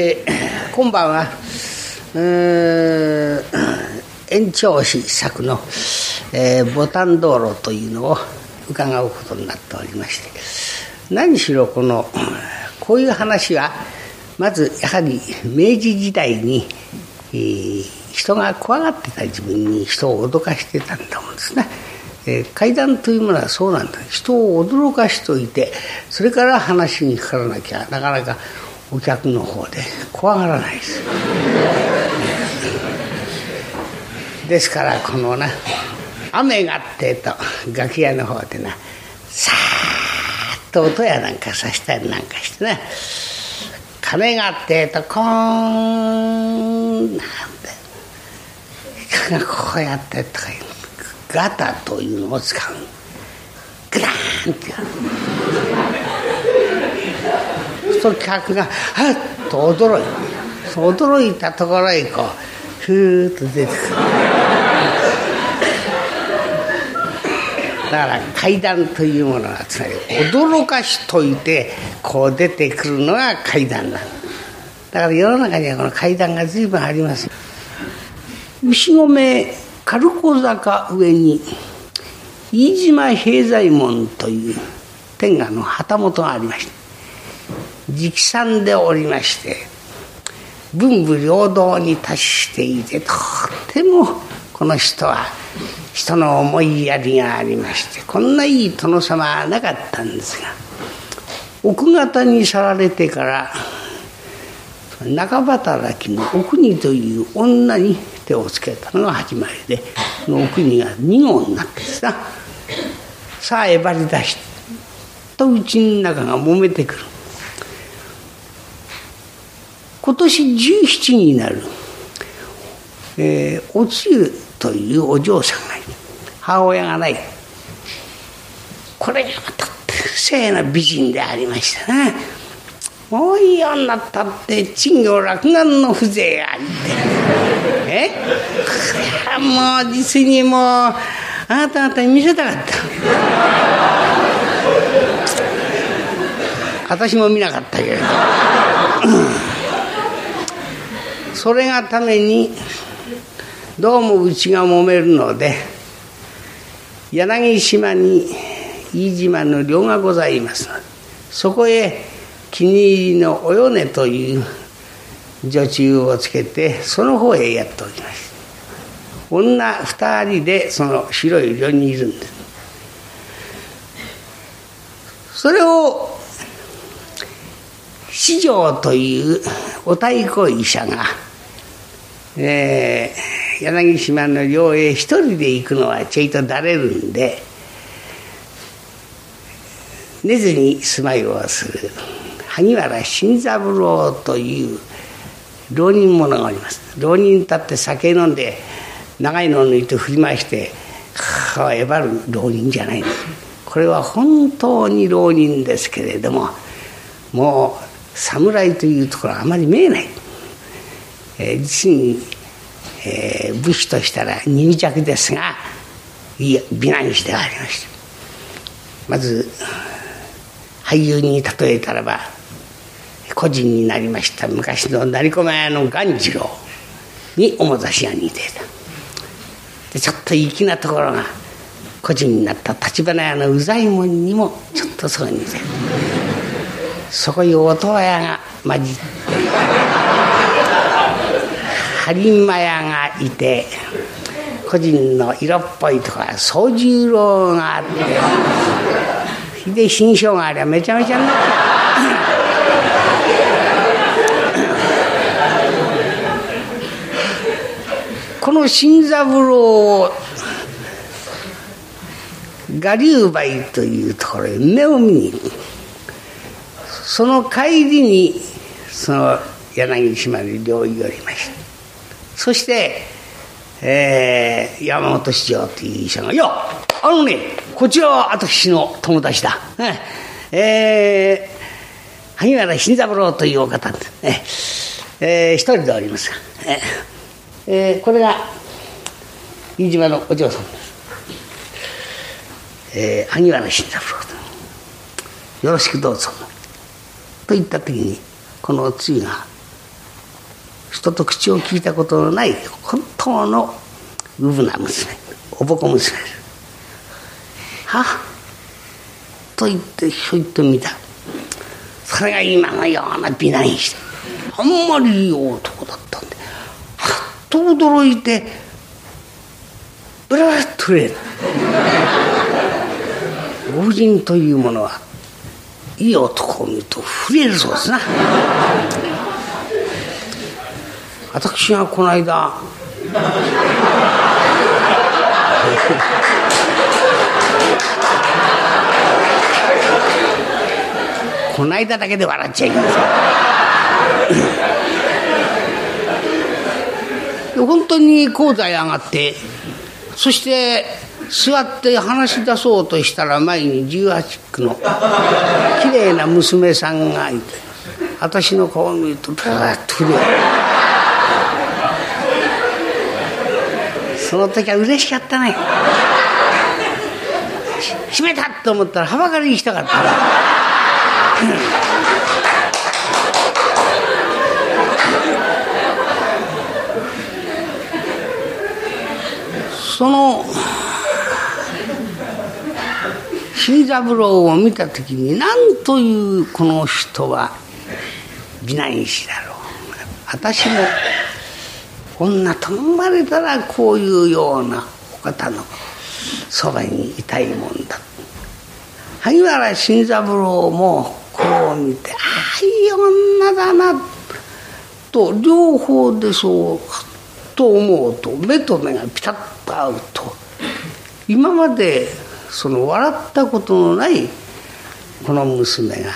今晩は延長市作の、ボタン道路というのを伺うことになっておりまして、何しろこういう話はまずやはり明治時代に、人が怖がってた自分に人を脅かしてたんだもんですね。怪談というものはそうなんだ。人を驚かしといて、それから話にかからなきゃなかなかお客の方で怖がらないです。ですからこのな、雨がってと楽屋の方でな、さーっと音やなんかさしたりなんかしてね、鐘がってとコーンなんてこうやってとかいうガタというのを使う。グラーンってやる。そうすると客がはっと驚いたところへこうふーっと出てくる。だから怪談というものはつまり驚かしといてこう出てくるのが怪談なんだ。だから世の中にはこの怪談が随分あります。牛込軽子坂上に飯島平左衛門という天下の旗本がありまして、直参でおりまして、文武両道に達していて、とてもこの人は人の思いやりがありまして、こんないい殿様はなかったんですが、奥方に去られてから中働きのお国という女に手をつけたのが始まりで、そのお国が2号になってですな、さあえばり出しとうちの中が揉めてくる。今年17になる、おつゆというお嬢さんがいる。母親がない。これがまた清な美人でありましたね。もういい女ったって珍魚落眼の風情があって、これはもう実にもうあなた方に見せたかった。私も見なかったけれど、それがためにどうもうちが揉めるので、柳島に飯島の寮がございますので、そこへ気に入りのおよねという女中をつけて、その方へやっておきました。女2人でその白い寮にいるんです。それを四条というお太鼓医者が、柳島の寮へ一人で行くのはちょいとだれるんで、寝ずに住まいをする萩原新三郎という浪人者がおります。浪人たって酒飲んで長いのを抜いて振り回してえばる浪人じゃないんです。これは本当に浪人ですけれども、もう侍というところはあまり見えない。実に、武士としたら二着ですが、美男子でありました。まず俳優に例えたらば、個人になりました昔の成駒屋の鴈治郎に面差しが似ていた。でちょっと粋なところが個人になった橘屋の宇左衛門にもちょっとそう似ている。そこに音羽屋が混じって播磨屋がいて、個人の色っぽいところは宗十郎があって、で新章がありゃめちゃめちゃになってこの新三郎を我流梅というところへ目を見に行く。その帰りにその柳島に寮に寄りました。そして、山本四条という医者が「いやこちらは私の友達だ。萩原新三郎というお方で、一人でおりますが、これが飯島のお嬢さんです。萩原新三郎とよろしくどうぞと言った時に、このおつゆが人と口を聞いたことのない本当のうぶな娘、おぼこ娘です。はっと言ってひょいと見た。それが今のような美男子で、あんまりいい男だったんで、はっと驚いてブラッと震えた。ご婦人というものはいい男を見ると震えるそうですな。私がこの間この間だけで笑っちゃいけません。本当に高座へ上がって、そして座って話し出そうとしたら、前に18区のきれいな娘さんがいて、私の顔を見るとブラッと震える。その時は嬉しかったね。閉めたと思ったらはばかりにしたかった。その新三郎を見た時に、なんというこの人は美男子だろう。私も女と生まれたらこういうようなお方のそばにいたいもんだ。萩原新三郎もこう見て、ああいい女だなと両方でそうと思うと、目と目がピタッと合うと、今までその笑ったことのないこの娘が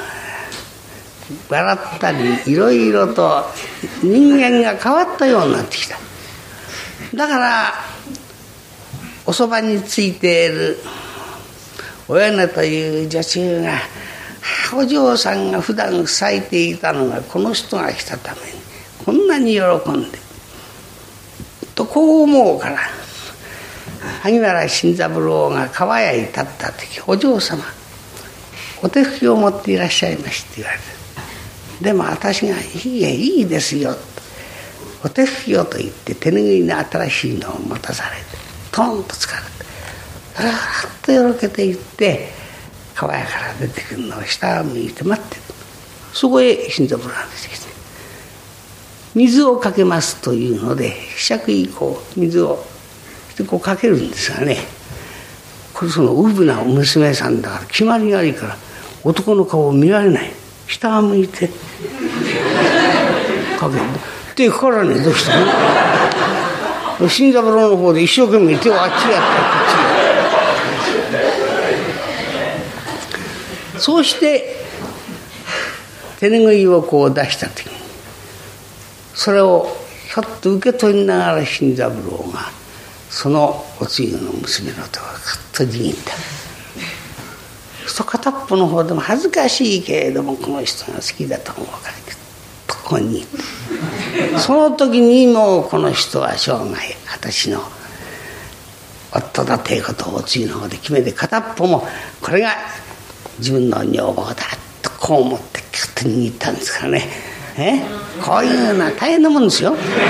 笑ったり、いろいろと人間が変わったようになってきた。だからおそばについているおやねという女中が、お嬢さんが普段咲いていたのがこの人が来たためにこんなに喜んでとこう思うから、萩原新三郎が川屋に立った時、お嬢様お手拭きを持っていらっしゃいましって言われて、でも私がいいですよ、お手拭きをと言って手拭いの新しいのを持たされて、トンと疲れてふらっとよろけていって川屋から出てくるのを下を向いて待ってる。そこへ新三郎が出てきて、水をかけますというので、ひしゃく以降水をこうかけるんですがね、これそのうぶな娘さんだから決まりがいいから男の顔を見られない。下を向いてかける手かからねえ。どうしたの。新三郎の方で一生懸命手をあっちやったこっちや。そうして手拭いをこう出した時に、それをひょっと受け取りながら新三郎がそのおつゆの娘の手をカッと握った。片っぽの方でも恥ずかしいけれどもこの人が好きだと思うからグッとここに握った。その時にもうこの人は生涯私の夫だということをおつゆの方で決めて、片っぽもこれが自分の女房だとこう思ってグッと握ったんですからね。こういうのは大変なもんですよ。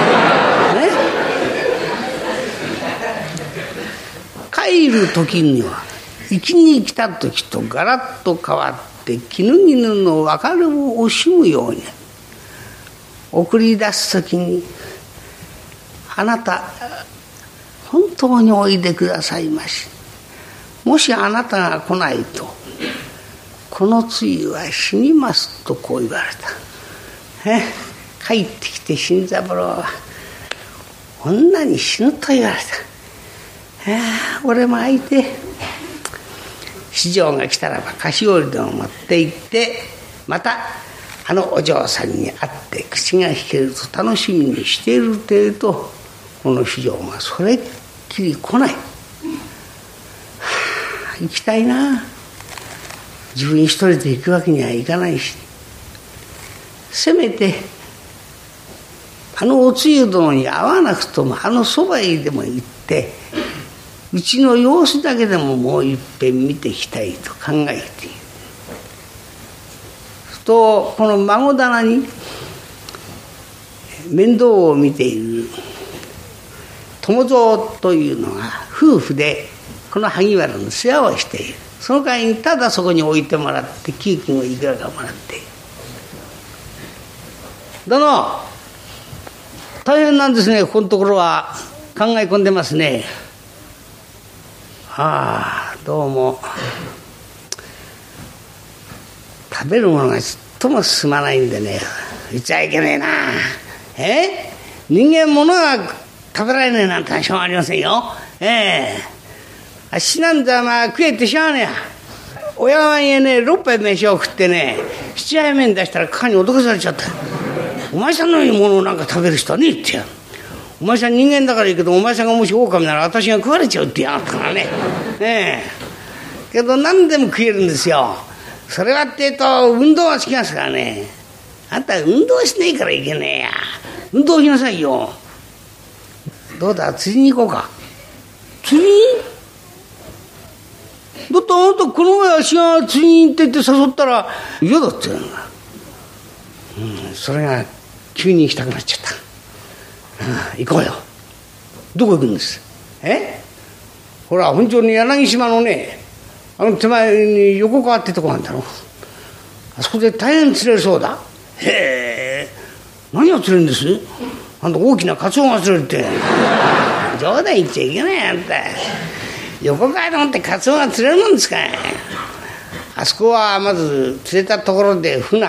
帰る時には行きに来た時とガラッと変わって絹絹の別れを惜しむように送り出す時に、あなた本当においでくださいまし。もしあなたが来ないとこのつゆは死にますとこう言われた。帰ってきて新三郎は女に死ぬと言われた。俺も相手四条が来たらば菓子折りでも持って行って、またあのお嬢さんに会って口が弾けると楽しみにしている程度、この四条がそれっきり来ない。行きたいな。自分一人で行くわけにはいかないし、せめてあのおつゆ殿に会わなくともあのそばへでも行って、うちの様子だけでももう一遍見ていきたいと考えている。とこの孫棚に面倒を見ている友蔵というのが夫婦でこの萩原の世話をしている。その代わりにただそこに置いてもらって給金をいくらかもらっている。殿、大変なんですね。ここのところは考え込んでますね。どうも食べるものがちっとも進まないんでね、言っちゃいけねえな。人間物が食べられねえなんて話はありませんよ。あっしなんざ食えてしゃあねえや。親側にね6杯飯を食ってね7杯目に出したら母に脅かされちゃった。お前さんのようにものをなんか食べる人はねえってやる。お前さん人間だからいいけど、お前さんがもし狼なら私が食われちゃうってやがったからね。けど何でも食えるんですよ。それはっていうと運動が好きなんですからね。あんた運動しねえからいけねえや。運動しなさいよ。どうだ、釣りに行こうか。釣りに？だってあなたこの前足が釣りに行ってって誘ったら嫌だって言うのが。それが急に行きたくなっちゃった。行こうよ。どこ行くんです？ほら本当に柳島のね、あの手前に横川ってとこなんだろう。あそこで大変釣れるそうだ。何が釣れるんです？あんた大きなカツオが釣れるって。冗談言っちゃいけない。あんた横川でもってカツオが釣れるもんですか。あそこはまず釣れたところで船、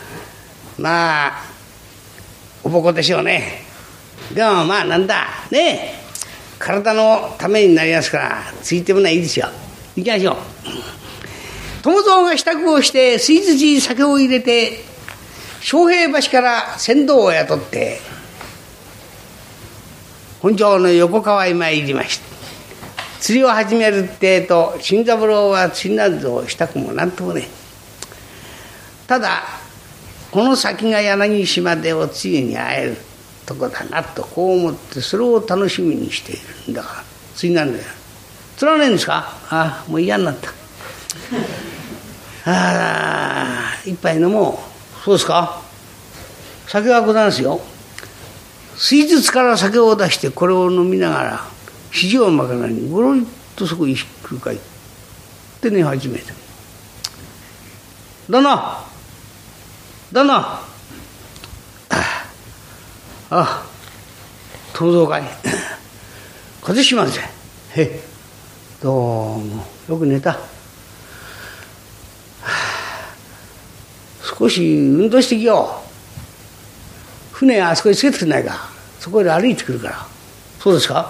おぼこでしょうね。でもなんだね、体のためになりますからついてもないいですよ。行きましょう。友蔵が支度をして水筒に酒を入れて昌平橋から船頭を雇って本庄の横川へ参りました。釣りを始めるってと新三郎は釣りなどをしたくもなんともね。ただこの先が柳島でおつゆに会えるとこだなとこう思ってそれを楽しみにしているんだから釣りなんだよ。釣らねえんですか？もう嫌になった。一杯飲もう。そうですか？酒はございますよ。水筒から酒を出してこれを飲みながら肘をまかないにごろりとそこへひっくり返って寝始めた。旦那友蔵かい。風島ぜ。どうもよく寝た。少し運動してきよう。船あそこにつけてくれないか。そこで歩いてくるから。そうですか？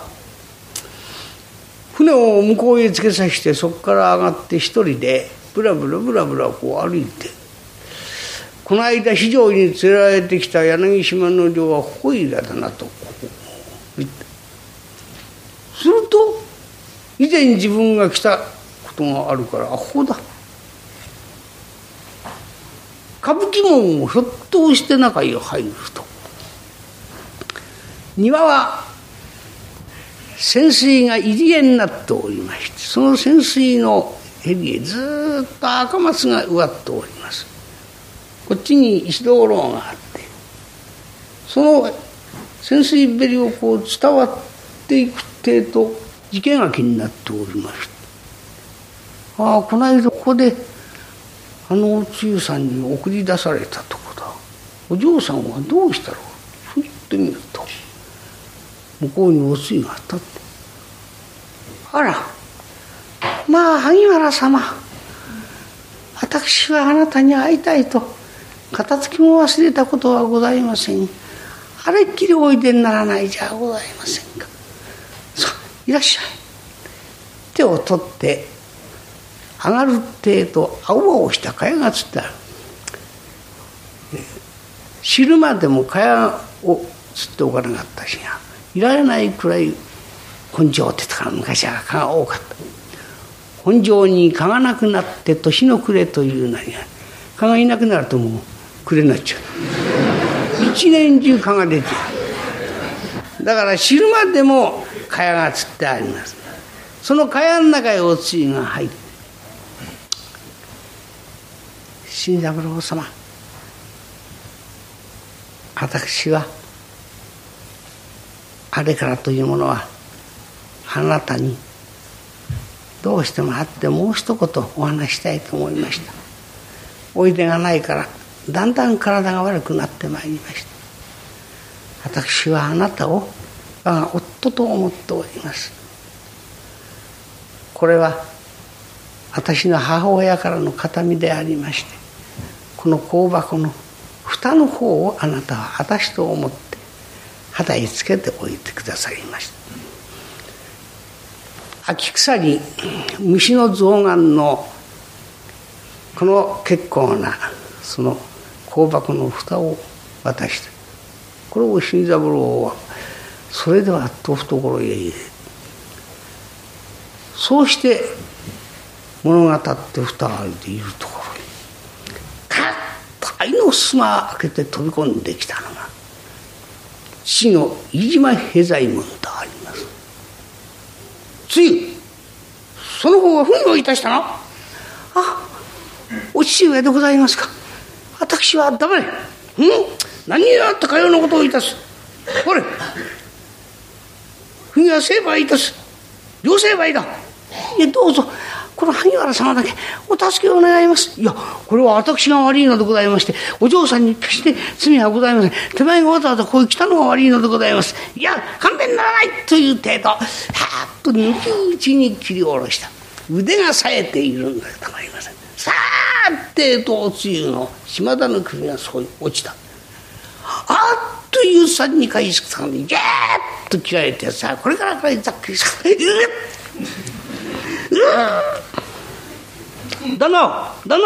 船を向こうへつけさせてそこから上がって一人でブラブラこう歩いて、この間非常に連れられてきた柳島の漁はホイラだなと言った。すると以前自分が来たことがあるからここだ。歌舞伎門をひょっとして中へ入ると庭は泉水が入り江になっておりまして、その泉水のへりへずっと赤松が植わっております。こっちに石灯籠があって、その泉水べりをこう伝わっていく程度生け垣になっておりまして、この間ここでおつゆさんに送り出されたとこだ。お嬢さんはどうしたろう。ふっと見ると向こうにおつゆが立って、萩原様、私はあなたに会いたいと片付きも忘れたことはございません。あれっきりおいでにならないじゃございませんか。さあいらっしゃい。手を取って上がる程度青々した蚊帳がつってある。昼間でも蚊帳をつっておかなかったしがいられないくらい本庄ってとから昔は蚊が多かった。本庄に蚊がなくなって年の暮れというのに蚊がいなくなるともう暮れになっちゃう。一年中蚊が出てる。だから昼間でも蚊帳がつってあります。その蚊帳の中へおつゆが入って、新三郎様、私はあれからというものはあなたにどうしても会ってもう一言お話したいと思いました。おいでがないからだんだん体が悪くなってまいりました。私はあなたを我が夫と思っております。これは私の母親からの形見でありまして、この香箱の蓋の方をあなたは私と思って肌につけておいてくださいました。秋草に虫の象眼のこの結構なその香箱の蓋を渡して、これを新三郎はそれではと懐へ入れ、そうして物語って蓋が開いているところにカッと愛の襖を開けて飛び込んできたのが父の飯島平左衛門とあります。ついその方は憤怒いたしたな。あ、お父上でございますか。私は黙れ。何になったかようなことをいたす。これ国は成敗いたす。両成敗だ。いや、どうぞこの萩原様だけお助けを願います。いや、これは私が悪いのでございまして、お嬢さんに決して罪はございません。手前がわざわざここへ来たのが悪いのでございます。いや、勘弁ならないという程度、はーっと抜き打ちに切り下ろした。腕が冴えているんだとたまりません。さーってとおつゆの島田の首がそう落ちた。あっという三に返すかにギャーッと切られてさ、これからざっくりさ旦那ど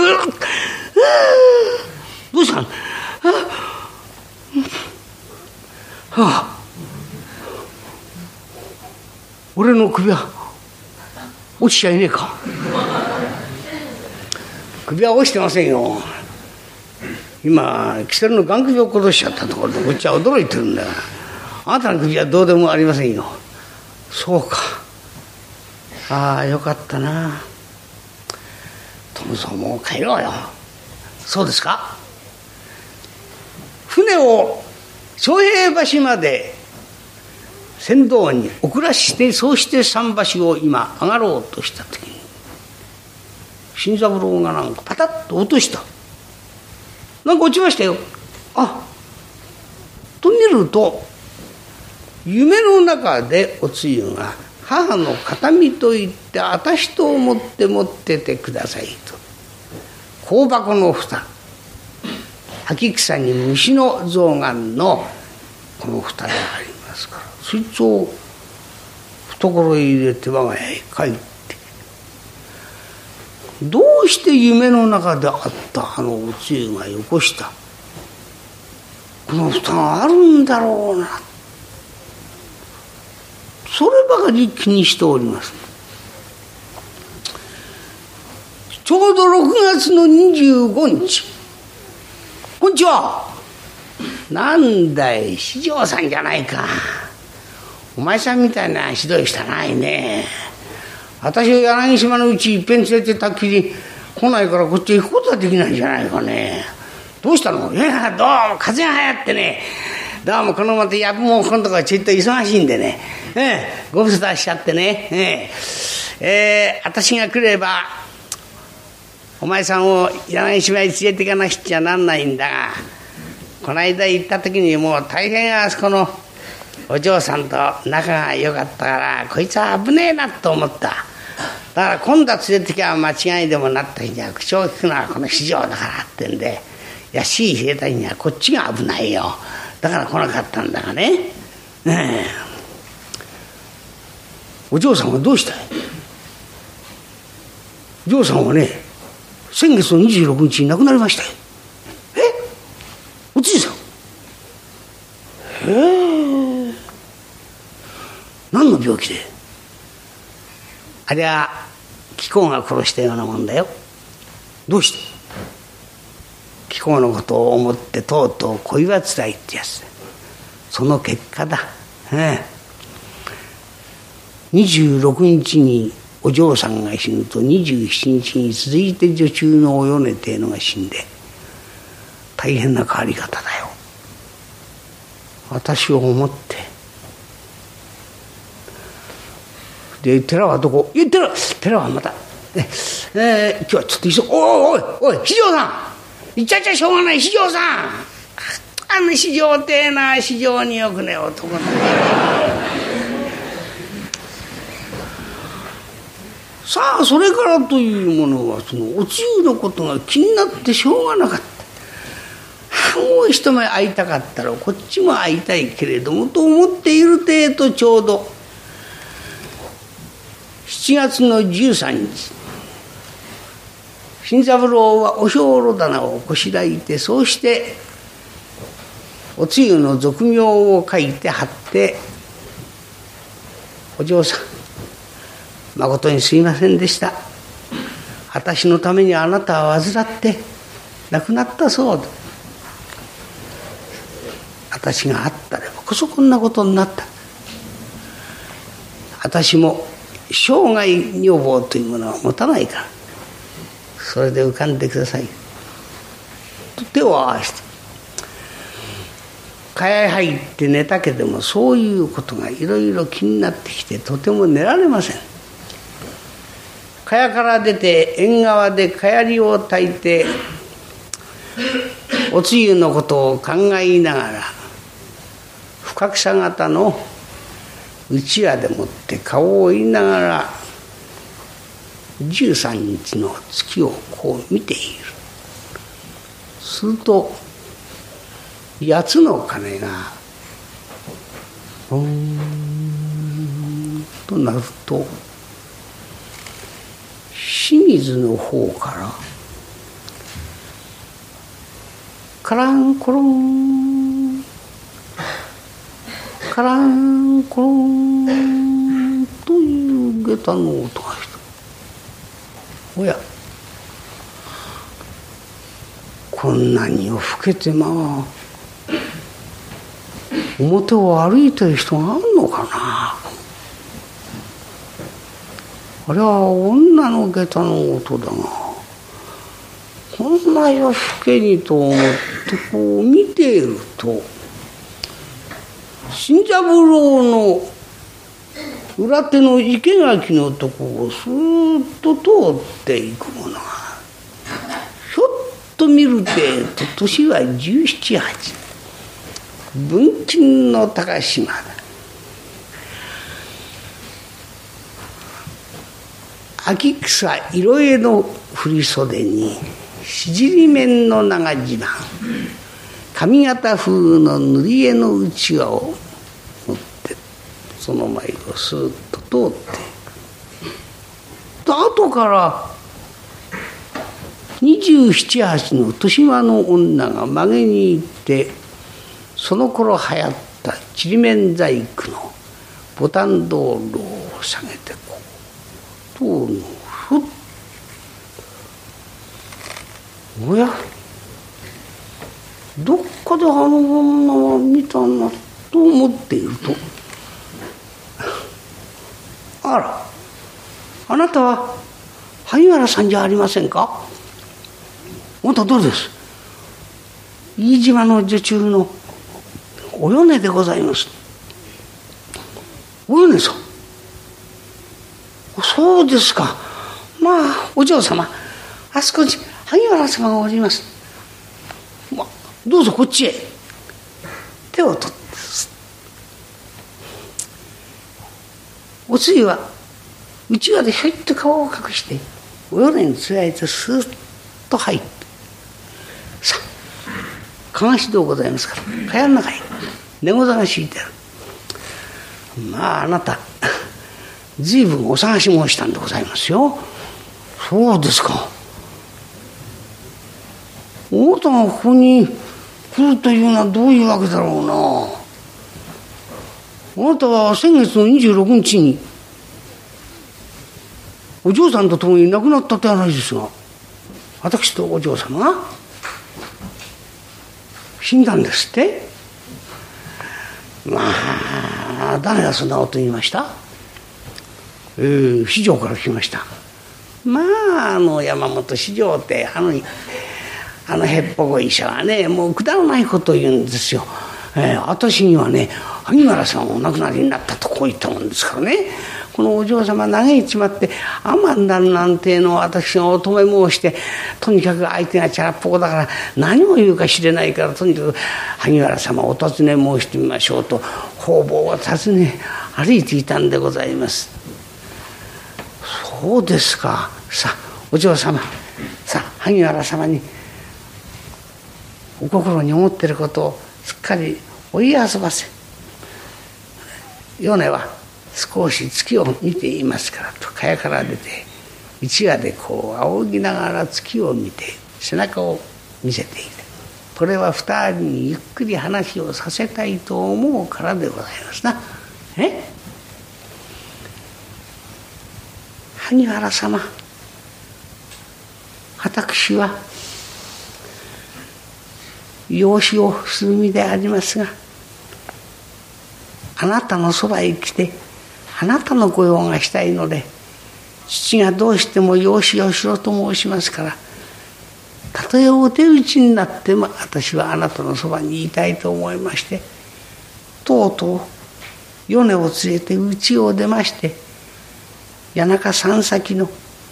うしたの。俺の首は落ちちゃいねえか。首は落ちてませんよ。今キセルの眼首を殺しちゃったところでこっちは驚いてるんだよ。あなたの首はどうでもありませんよ。そうか。ああ、よかったな。友蔵もう帰ろうよ。そうですか。船を昌平橋まで船頭に送らして、そうして桟橋を今上がろうとした時に新三郎がなんかパタッと落とした。なんか落ちましたよ。と見ると夢の中でおつゆが母の形見と言って私と思って持っててくださいと、香箱の蓋、秋草に虫の象眼のこの蓋でありますから、そいつを懐へ入れて我が家へ帰って、どうして夢の中であったあのおつゆがよこしたこの蓋があるんだろうな、そればかり気にしております。ちょうど6月の25日、こんにちは。なんだい、四条さんじゃないか。お前さんみたいなひどい人はないね。私を柳島のうちいっぺん連れてたっきり来ないからこっちへ行くことはできないんじゃないかね。どうしたの。いや、どうも風邪が流行ってね、どうもこのまたやぶも今度からちょっと忙しいんでね、ご無沙汰しちゃってね、私が来ればお前さんを柳島へ連れて行かなくちゃなんないんだが、この間行った時にもう大変あそこのお嬢さんと仲が良かったからこいつは危ねえなと思った。だから今度は連れてきゃ間違いでもなった日には口を聞くのはこの四条だからってんで、安い兵隊にはこっちが危ないよ。だから来なかったんだがね。お嬢さんはどうしたい。お嬢さんはね、先月の26日に亡くなりましたよ。おじいさん。何の病気で。あれは貴公が殺したようなもんだよ。どうして。貴公のことを思ってとうとう恋はつらいってやつ。その結果だ。26日にお嬢さんが死ぬと27日に続いて女中のお米っていうのが死んで、大変な変わり方だよ。私を思ってで寺はどこ？いや寺はまた、今日はちょっと急ぐ。おい、四条さん、いっちゃっちゃしょうがない、四条さん。四条ってえな、四条によくね男だ。さあそれからというものはそのおつゆのことが気になってしょうがなかった。もう一目会いたかったらこっちも会いたいけれどもと思っているてと、ちょうど7月の13日、新三郎はお兵糧棚をこしらえて、そうしておつゆの俗名を書いて貼って、お嬢さん誠にすいませんでした。私のためにあなたは患って亡くなったそうだ。私があったればこそこんなことになった。私も生涯女房というものは持たないから、それで浮かんでくださいと手を合わせて、蚊帳へ入って寝たけども、そういうことがいろいろ気になってきてとても寝られません。蚊帳から出て縁側で蚊槍りを焚いておつゆのことを考えながら、深草型のうちわでもって顔を追いながら13日の月をこう見ている。すると八つの鐘がボーンと鳴ると、清水の方からカランコロンカランコロンという下駄の音がした。おや、こんなに夜更けて表を歩いてる人があるのかな。あれは女の下駄の音だが、こんな夜更けにと思ってこう見ていると、新三郎の裏手の生垣のとこをスーッと通っていくものが、ひょっと見るてと年は17、18、文金の高島だ。秋草色絵の振袖に縮面の長襦袢、上方風の塗り絵のうちわを持ってその前をスーッと通って後から27、8の年間の女が曲げに行って、その頃流行ったちりめん細工のボタン道路を下げてこう通るのをふっ、おや、どっかであの女は見たなと思っていると、あら、あなたは萩原さんじゃありませんか。あなたどうです。飯島の女中のお米でございます。お米さん。そうですか。まあお嬢様、あそこに萩原様がおります。どうぞこっちへ。手を取って、おつゆはうちわでひょいっと顔を隠してお米につられてスーッと入って、さあかがしでございますから蚊帳の中へ寝ござが敷いてある。まああなた随分お探し申したんでございますよ。そうですか。あなたがここに来るというのはどういうわけだろうな。あなたは先月の26日にお嬢さんと共に亡くなったって話ですが、私とお嬢様が死んだんですって。まあ誰がそんなこと言いました。四条から来ました。まあ山本四条ってあのへっぽこ医者はね、もうくだらないことを言うんですよ。私にはね、萩原さんお亡くなりになったとこう言ったもんですからね、 このお嬢様嘆いちまって甘んだるなんてのを私がお止め申して、とにかく相手がチャラっぽこだから何を言うか知れないから、とにかく萩原様お尋ね申してみましょうと方々は尋ね歩いていたんでございます。そうですか。さあお嬢様、さあ萩原様にお心に思っていることをすっかりお言い遊ばせ、米は少し月を見ていますからと蚊帳から出て一夜でこう仰ぎながら月を見て背中を見せている。これは二人にゆっくり話をさせたいと思うからでございますな。萩原様、私は養子をする身でありますが、あなたのそばへ来てあなたの御用がしたいので、父がどうしても養子をしろと申しますから、たとえお手打ちになっても私はあなたのそばにいたいと思いまして、とうとう米を連れて家を出まして、谷中三崎の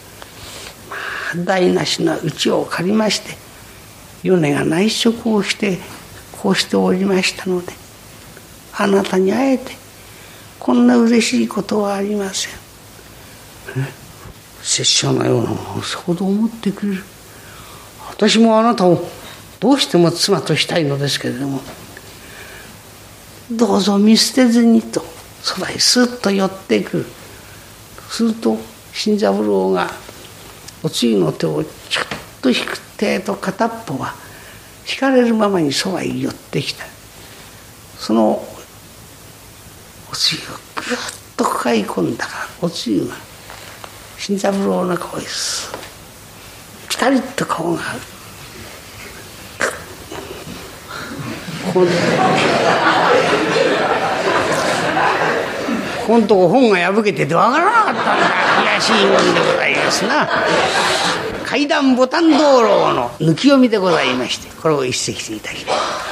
台無しな家を借りまして、米が内職をしてこうしておりましたので、あなたに会えてこんな嬉しいことはありません。拙者のようなものそこで思ってくれる。私もあなたをどうしても妻としたいのですけれども、どうぞ見捨てずにとそばへスッと寄ってくる。すると新三郎がおつゆの手をちょっと引く手と片っぽは引かれるままにそばへ寄ってきた。そのおつゆをぐっと抱え込んだから、おつゆが新三郎の顔へピタリと顔が合う。このとこ本が破けててわからなかったんだ。悔しいもんでございますな。怪談ボタン道路の抜き読みでございまして、これを一席いたします。